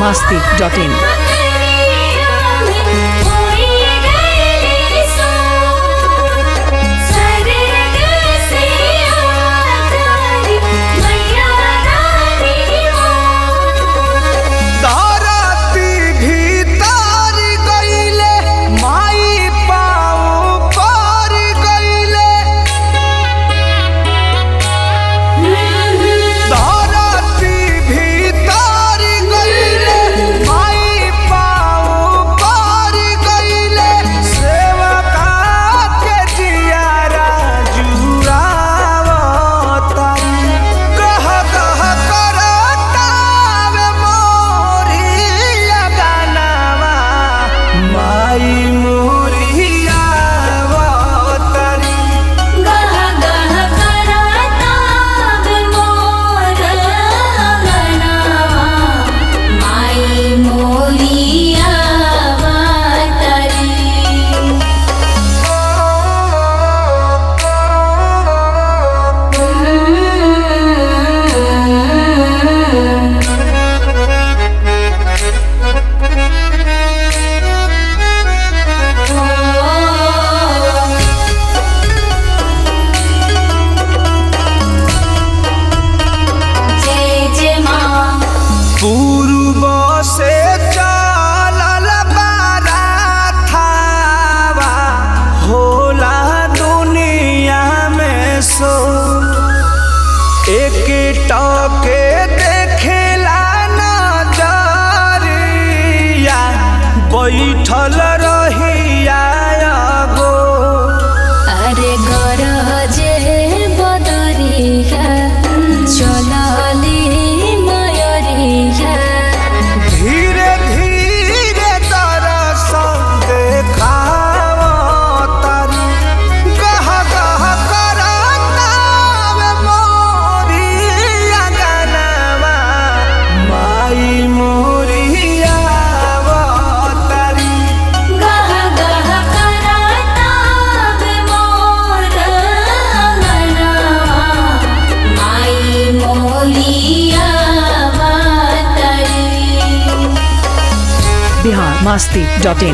biharmasti.in टके देखेला नजरिया बैठल रहिया गो अरे गरजे बदरिया चलली मयरिया धीरे धीरे दर्शन देखावतारी गह गह करतावे मोरी अंगनवा माई मोरिया अवतारी गह गह करतावे मोर अंगनवा माई मोरिया अवतारी biharmasti.in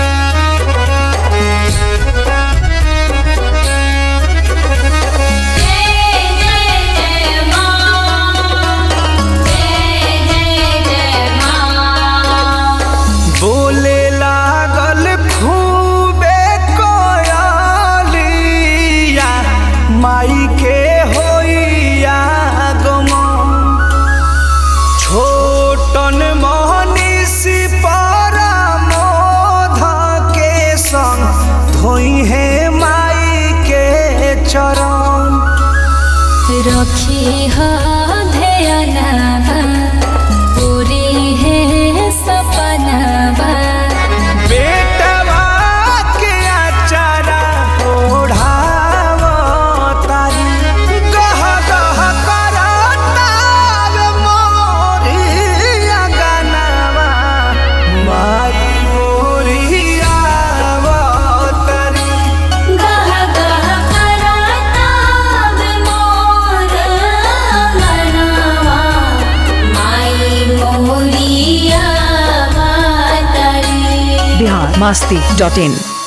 बोले लागल खूबे कोयलिया माई के होइया गमो छोटन मोहनिसी परमोध के संग धोई है माई के चरण रखी हा ध्यानवा पूरी है सपनवा बेटवा के आचारा ओढ़ावतारी गह गह करतावे मोरी अंगनवा माई मोरिया अवतारी गह गह करतावे मोर अंगनवा माई मोरिया अवतारी biharmasti.in